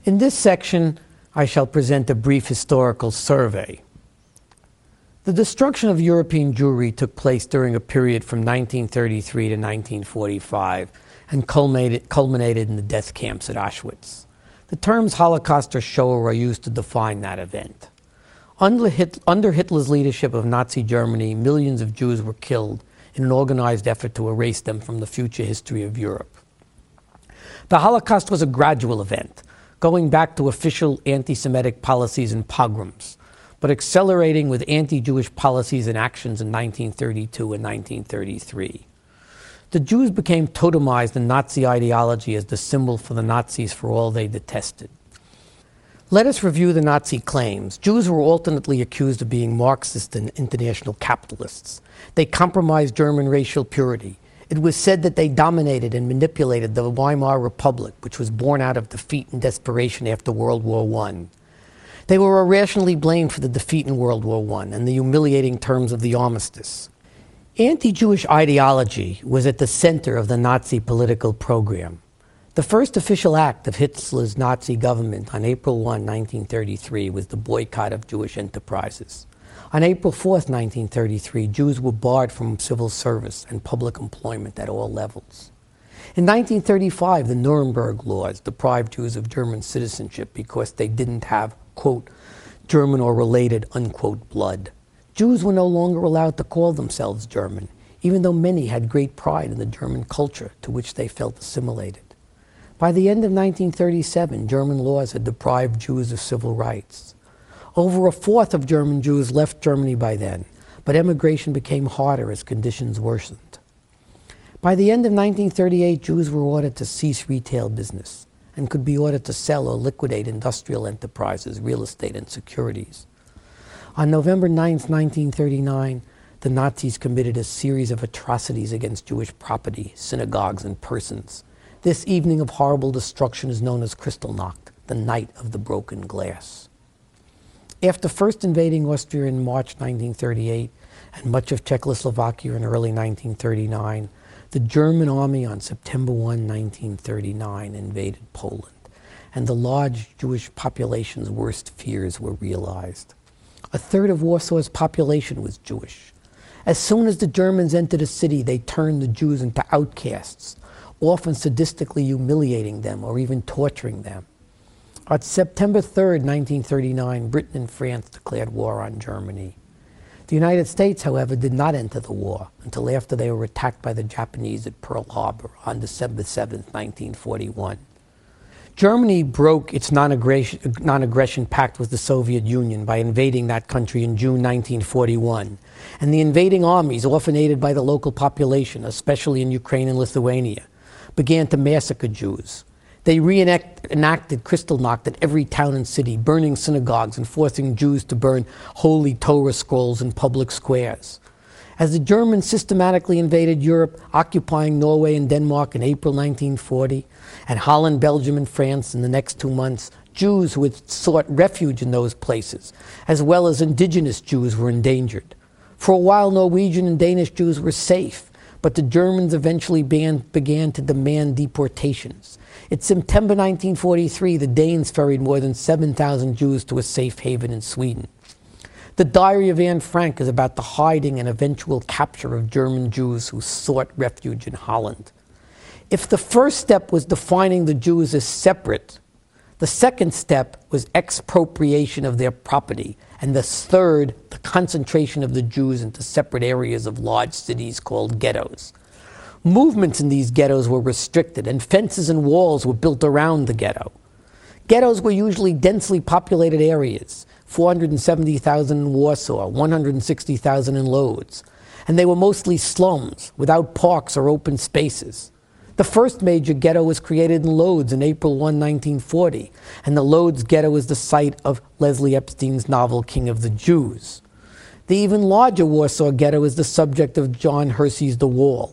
In this section, I shall present a brief historical survey. The destruction of European Jewry took place during a period from 1933 to 1945 and culminated in the death camps at Auschwitz. The terms Holocaust or Shoah are used to define that event. Under Hitler's leadership of Nazi Germany, millions of Jews were killed in an organized effort to erase them from the future history of Europe. The Holocaust was a gradual event, going back to official anti-Semitic policies and pogroms, but accelerating with anti-Jewish policies and actions in 1932 and 1933. The Jews became totemized in Nazi ideology as the symbol for the Nazis for all they detested. Let us review the Nazi claims. Jews were alternately accused of being Marxist and international capitalists. They compromised German racial purity. It was said that they dominated and manipulated the Weimar Republic, which was born out of defeat and desperation after World War I. They were irrationally blamed for the defeat in World War I and the humiliating terms of the armistice. Anti-Jewish ideology was at the center of the Nazi political program. The first official act of Hitler's Nazi government on April 1, 1933, was the boycott of Jewish enterprises. On April 4, 1933, Jews were barred from civil service and public employment at all levels. In 1935, the Nuremberg laws deprived Jews of German citizenship because they didn't have, quote, German or related, unquote, blood. Jews were no longer allowed to call themselves German, even though many had great pride in the German culture to which they felt assimilated. By the end of 1937, German laws had deprived Jews of civil rights. Over a fourth of German Jews left Germany by then, but emigration became harder as conditions worsened. By the end of 1938, Jews were ordered to cease retail business and could be ordered to sell or liquidate industrial enterprises, real estate, and securities. On November 9, 1939, the Nazis committed a series of atrocities against Jewish property, synagogues, and persons. This evening of horrible destruction is known as Kristallnacht, the night of the broken glass. After first invading Austria in March 1938 and much of Czechoslovakia in early 1939, the German army on September 1, 1939 invaded Poland, and the large Jewish population's worst fears were realized. A third of Warsaw's population was Jewish. As soon as the Germans entered a city, they turned the Jews into outcasts, often sadistically humiliating them or even torturing them. On September 3, 1939, Britain and France declared war on Germany. The United States, however, did not enter the war until after they were attacked by the Japanese at Pearl Harbor on December 7, 1941. Germany broke its non-aggression pact with the Soviet Union by invading that country in June 1941, and the invading armies, often aided by the local population, especially in Ukraine and Lithuania, began to massacre Jews. They reenacted Kristallnacht at every town and city, burning synagogues and forcing Jews to burn holy Torah scrolls in public squares. As the Germans systematically invaded Europe, occupying Norway and Denmark in April 1940, and Holland, Belgium, and France in the next 2 months, Jews who had sought refuge in those places, as well as indigenous Jews, were endangered. For a while, Norwegian and Danish Jews were safe, but the Germans eventually began to demand deportations. In September 1943, the Danes ferried more than 7,000 Jews to a safe haven in Sweden. The Diary of Anne Frank is about the hiding and eventual capture of German Jews who sought refuge in Holland. If the first step was defining the Jews as separate, the second step was expropriation of their property, and the third, the concentration of the Jews into separate areas of large cities called ghettos. Movements in these ghettos were restricted, and fences and walls were built around the ghetto. Ghettos were usually densely populated areas, 470,000 in Warsaw, 160,000 in Lodz, and they were mostly slums, without parks or open spaces. The first major ghetto was created in Lodz in April 1, 1940, and the Lodz ghetto is the site of Leslie Epstein's novel King of the Jews. The even larger Warsaw ghetto is the subject of John Hersey's The Wall.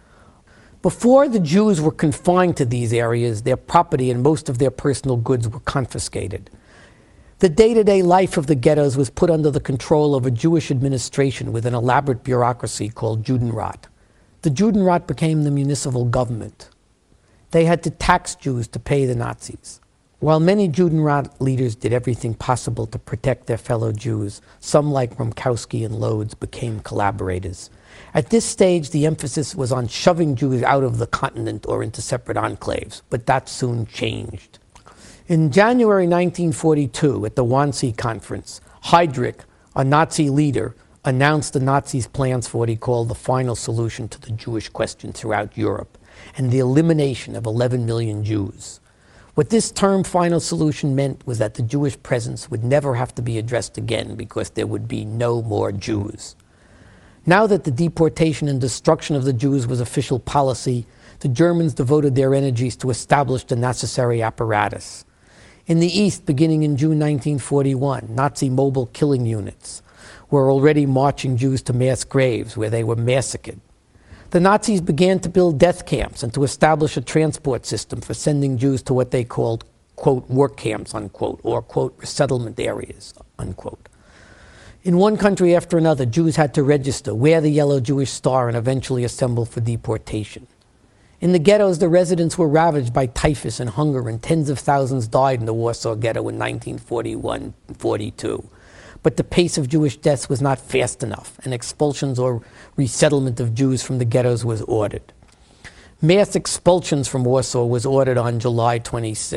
Before the Jews were confined to these areas, their property and most of their personal goods were confiscated. The day-to-day life of the ghettos was put under the control of a Jewish administration with an elaborate bureaucracy called Judenrat. The Judenrat became the municipal government. They had to tax Jews to pay the Nazis. While many Judenrat leaders did everything possible to protect their fellow Jews, some like Rumkowski and Lodz became collaborators. At this stage, the emphasis was on shoving Jews out of the continent or into separate enclaves, but that soon changed. In January 1942, at the Wannsee Conference, Heydrich, a Nazi leader, announced the Nazis' plans for what he called the final solution to the Jewish question throughout Europe, and the elimination of 11 million Jews. What this term final solution meant was that the Jewish presence would never have to be addressed again because there would be no more Jews. Now that the deportation and destruction of the Jews was official policy, the Germans devoted their energies to establish the necessary apparatus. In the East, beginning in June 1941, Nazi mobile killing units were already marching Jews to mass graves where they were massacred. The Nazis began to build death camps and to establish a transport system for sending Jews to what they called, quote, work camps, unquote, or, quote, resettlement areas, unquote. In one country after another, Jews had to register, wear the yellow Jewish star, and eventually assemble for deportation. In the ghettos, the residents were ravaged by typhus and hunger, and tens of thousands died in the Warsaw Ghetto in 1941 and 42. But the pace of Jewish deaths was not fast enough, and expulsions or resettlement of Jews from the ghettos was ordered. Mass expulsions from Warsaw was ordered on July 22,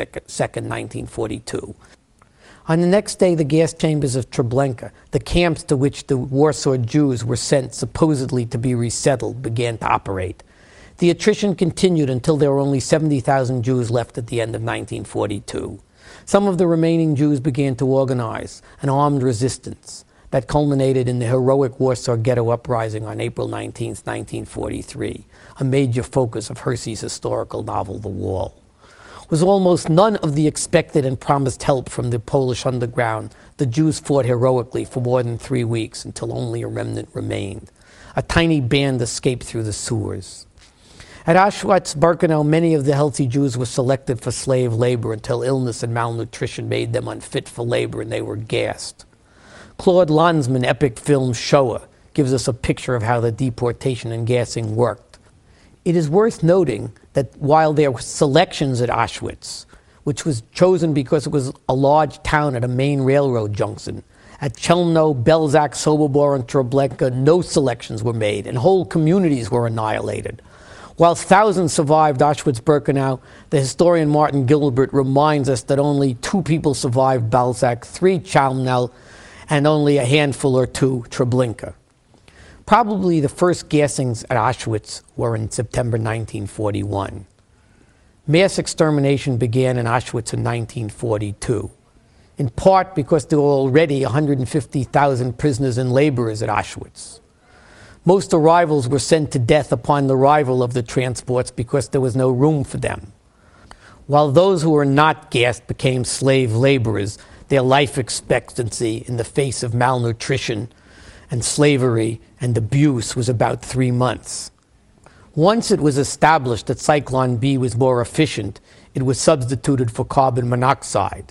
1942. On the next day, the gas chambers of Treblinka, the camps to which the Warsaw Jews were sent supposedly to be resettled, began to operate. The attrition continued until there were only 70,000 Jews left at the end of 1942. Some of the remaining Jews began to organize an armed resistance that culminated in the heroic Warsaw Ghetto Uprising on April 19, 1943, a major focus of Hersey's historical novel, The Wall. With almost none of the expected and promised help from the Polish underground, the Jews fought heroically for more than 3 weeks until only a remnant remained. A tiny band escaped through the sewers. At Auschwitz-Birkenau, many of the healthy Jews were selected for slave labor until illness and malnutrition made them unfit for labor and they were gassed. Claude Lanzmann's epic film Shoah gives us a picture of how the deportation and gassing worked. It is worth noting that while there were selections at Auschwitz, which was chosen because it was a large town at a main railroad junction, at Chelmno, Belzec, Sobibor, and Treblinka, no selections were made and whole communities were annihilated. While thousands survived Auschwitz-Birkenau, the historian Martin Gilbert reminds us that only 2 people survived Belzec, 3 Chelmno, and only a handful or 2 Treblinka. Probably the first gassings at Auschwitz were in September 1941. Mass extermination began in Auschwitz in 1942, in part because there were already 150,000 prisoners and laborers at Auschwitz. Most arrivals were sent to death upon the arrival of the transports because there was no room for them. While those who were not gassed became slave laborers, their life expectancy in the face of malnutrition and slavery and abuse was about 3 months. Once it was established that Zyklon B was more efficient, it was substituted for carbon monoxide.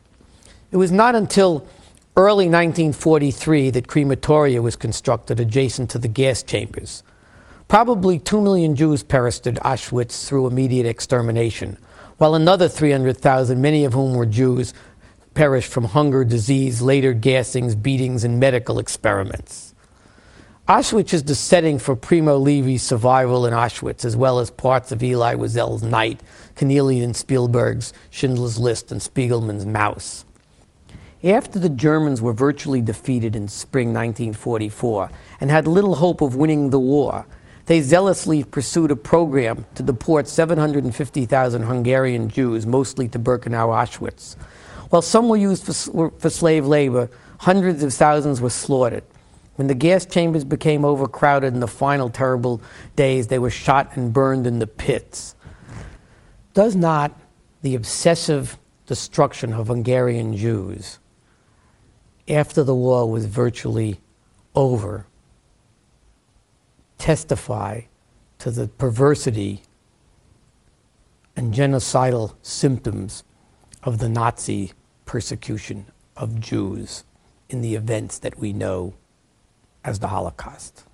It was not until early 1943 that crematoria was constructed adjacent to the gas chambers. Probably 2 million Jews perished at Auschwitz through immediate extermination, while another 300,000, many of whom were Jews, perished from hunger, disease, later gassings, beatings, and medical experiments. Auschwitz is the setting for Primo Levi's Survival in Auschwitz, as well as parts of Elie Wiesel's Night, Cornelius and Spielberg's Schindler's List, and Spiegelman's Maus. After the Germans were virtually defeated in spring 1944 and had little hope of winning the war, they zealously pursued a program to deport 750,000 Hungarian Jews, mostly to Birkenau, Auschwitz. While some were used for slave labor, hundreds of thousands were slaughtered. When the gas chambers became overcrowded in the final terrible days, they were shot and burned in the pits. Does not the obsessive destruction of Hungarian Jews after the war was virtually over testify to the perversity and genocidal symptoms of the Nazi persecution of Jews in the events that we know as the Holocaust?